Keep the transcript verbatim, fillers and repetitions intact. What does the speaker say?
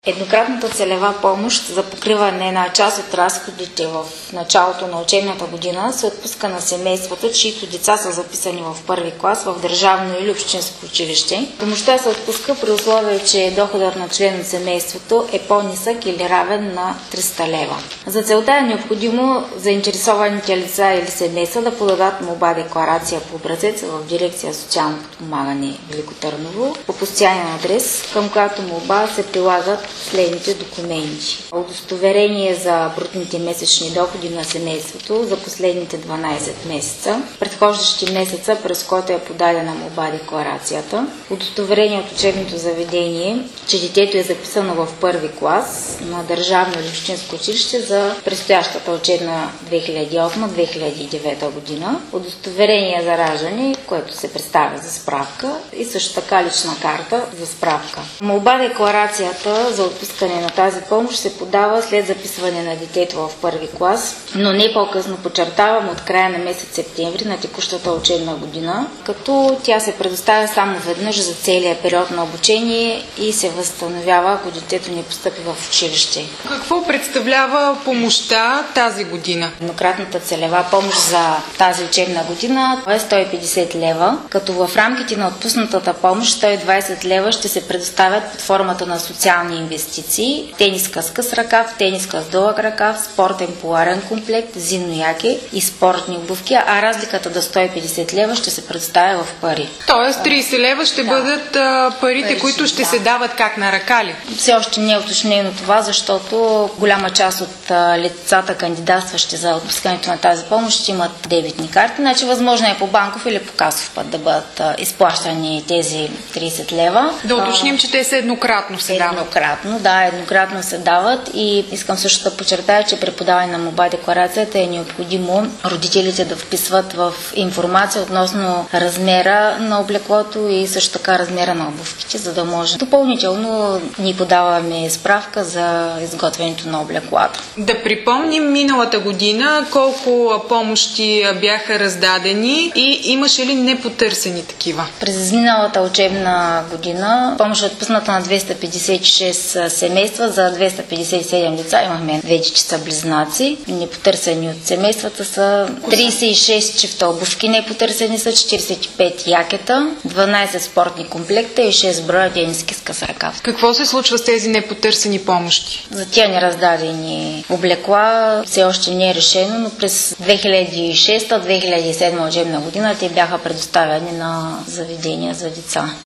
Еднократната целева помощ за покриване на част от разходите в началото на учебната година се отпуска на семействата, чието деца са записани в първи клас в държавно или общинско училище. Помощта се отпуска при условие, че доходът на член от семейството е по-нисък или равен на триста лева. За целта е необходимо заинтересованите лица или семейства да подадат молба-декларация по образец в дирекция социално подпомагане Велико Търново по постоянен адрес, към която молба се прилагат следните документи: удостоверение за брутните месечни доходи на семейството за последните дванайсет месеца, предхождащи месеца, през който е подадена молба-декларацията, удостоверение от учебното заведение, че детето е записано в първи клас на държавно или общинско училище за предстоящата учебна две хиляди и осма - две хиляди и девета година, удостоверение за раждане, което се представя за справка, и също така лична карта за справка. Молба-декларацията за отпускане на тази помощ се подава след записване на детето в първи клас, но не по-късно, подчертавам, от края на месец септември на текущата учебна година, като тя се предоставя само веднъж за целия период на обучение и се възстановява, ако детето не постъпи в училище. Какво представлява помощта тази година? Еднократната целева помощ за тази учебна година е сто и петдесет лева, като в рамките на отпуснатата помощ сто и двайсет лева ще се предоставят под формата на социални инвестиции: тениска с къс ръкав, тениска с дълъг ръкав, спортен поларен комплект, зимно яке и спортни обувки, а разликата до сто и петдесет лева ще се предоставя в пари. Тоест трийсет лева ще да. бъдат а, парите, Парични, които ще да. се дават как на ръка ли? Все още не е уточнено това, защото голяма част от а, лицата, кандидатстващи за отпускането на тази помощ, ще имат дебитни карти. Значи възможно е по банков или по касов път да бъдат а, изплащани тези трийсет лева. Да уточним, а, че те са еднократно се дават. Еднократно, да, еднократно се дават, и искам също да подчертая, че при подаване на молба-декларацията е необходимо родителите да вписват в информация относно размера на облеклото и също така размера на обувките, за да може допълнително ни подаваме справка за изготвянето на облеклото. Да припомним миналата година колко помощи бяха раздадени и имаше ли непотърсени такива? През изминалата учебна година помощ е отпусната на двеста петдесет и шест семейства за двеста петдесет и седем деца. Имахме две дечица близнаци. Непотърсени от семействата са трийсет и шест чифта обувки, непотърсени са четирийсет и пет якета, дванайсет спортни комплекта и шест броя тениски с къс ръкав. Какво се случва с тези непотърсени помощи? За тия нераздадени облекла все още не е решено, но през две хиляди и шеста - две хиляди и седма учебна година те бяха предоставени на заведения за деца.